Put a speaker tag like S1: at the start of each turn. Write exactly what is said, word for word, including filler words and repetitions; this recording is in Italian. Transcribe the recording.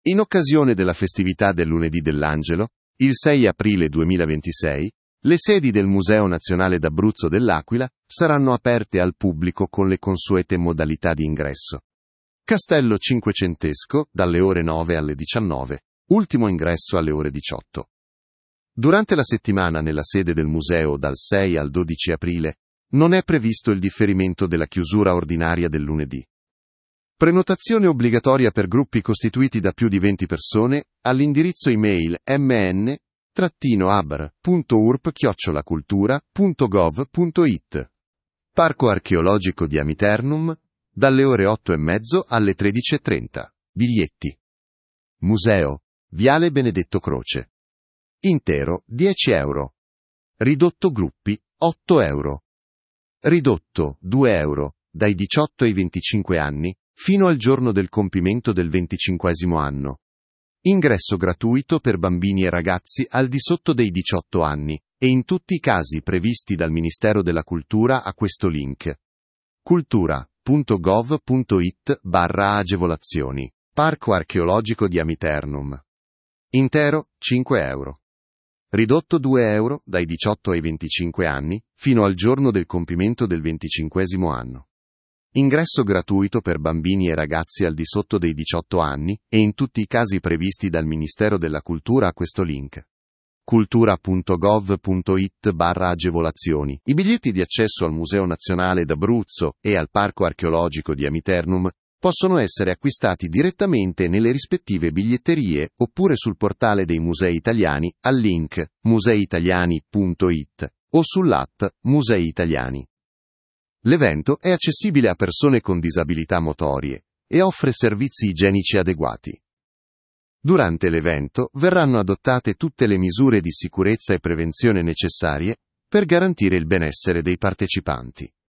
S1: In occasione della festività del Lunedì dell'Angelo, il sei aprile duemilaventisei, le sedi del Museo Nazionale d'Abruzzo dell'Aquila saranno aperte al pubblico con le consuete modalità di ingresso. Castello cinquecentesco dalle ore nove alle diciannove, ultimo ingresso alle ore diciotto. Durante la settimana nella sede del museo dal sei al dodici aprile non è previsto il differimento della chiusura ordinaria del lunedì. Prenotazione obbligatoria per gruppi costituiti da più di venti persone all'indirizzo email m n a b r punto u r p chiocciola cultura punto gov punto i t. Parco archeologico di Amiternum dalle ore otto e mezzo alle tredici e trenta. Biglietti. Museo, Viale Benedetto Croce. Intero dieci euro. Ridotto gruppi otto euro. Ridotto due euro dai diciotto ai venticinque anni fino al giorno del compimento del venticinquesimo anno. Ingresso gratuito per bambini e ragazzi al di sotto dei diciotto anni e in tutti i casi previsti dal Ministero della Cultura a questo link. cultura punto gov punto i t barra agevolazioni. Parco archeologico di Amiternum. Intero cinque euro. Ridotto due euro dai diciotto ai venticinque anni fino al giorno del compimento del venticinquesimo anno. Ingresso gratuito per bambini e ragazzi al di sotto dei diciotto anni e in tutti i casi previsti dal Ministero della Cultura a questo link. cultura punto gov punto i t barra agevolazioni. I biglietti di accesso al Museo Nazionale d'Abruzzo e al Parco archeologico di Amiternum possono essere acquistati direttamente nelle rispettive biglietterie oppure sul portale dei musei italiani al link musei italiani punto i t o sull'app Musei Italiani. L'evento è accessibile a persone con disabilità motorie e offre servizi igienici adeguati. Durante l'evento verranno adottate tutte le misure di sicurezza e prevenzione necessarie per garantire il benessere dei partecipanti.